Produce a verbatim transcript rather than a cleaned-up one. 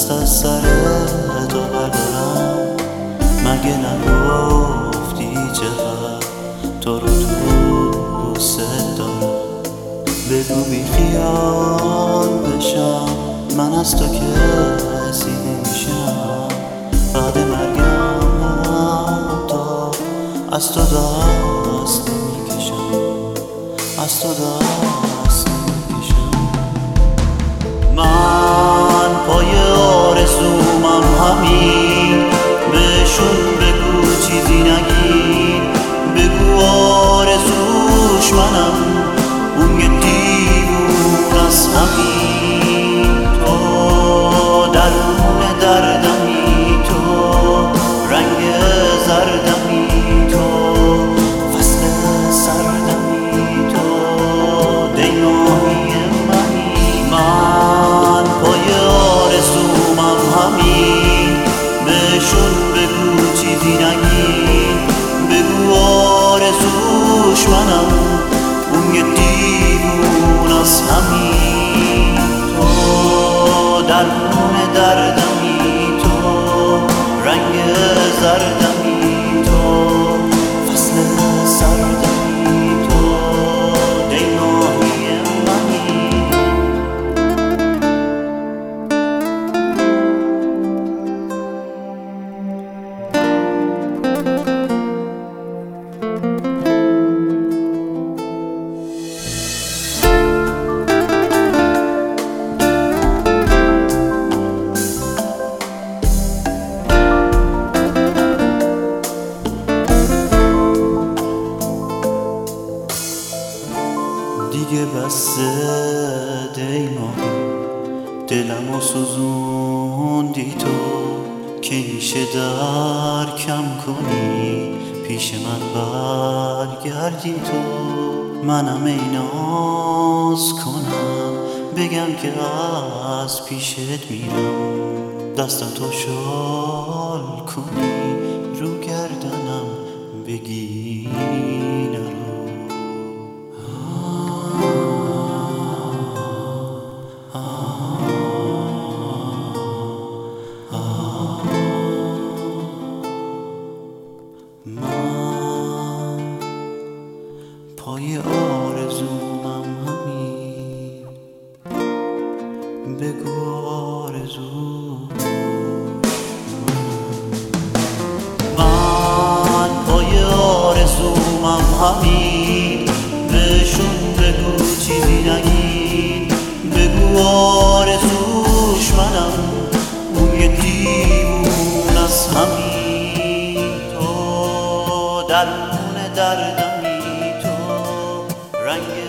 دست از سر تو بردارم، مگه نگفتی چقدر تو رو دوست دارم. بگو بی خیال بشم، من از تو کسی نمیشم. بعد مرگم تا از تو دست نمیکشم، از تو دست نمیکشم. من پای آرزومم همین، بهشون بگو چیزی نگین. بگو آرزوش منم، اون یه دیوون از همین. تو درون دردمی، تو رنگ زردمی، تو فصل سردمی، تو دیماهی منی. من پای آرزومم همین، بهشون بگو چیزی نگین. بگو آرزوش منم، اون یه دیوون از همین. تو درون دردمی، تو رنگ زردمی، تو فصل سردمی، تو دیماهی منی. دیگه بسته دیماهی، دلمو سوزوندی تو. که میشه درکم کنی، پیش من برگردی تو. منم ای ناز کنم، بگم که از پیشت میرم. دستتو شال کنی، رو گردنم بگی نرو. من پای آرزومم همین، بگو آرزو. من پای آرزومم همین، بهشون بگو چیزی نگین. بگو آرزوش منم، اون یه دیوون از همین. تو درون دردمی، تو رنگ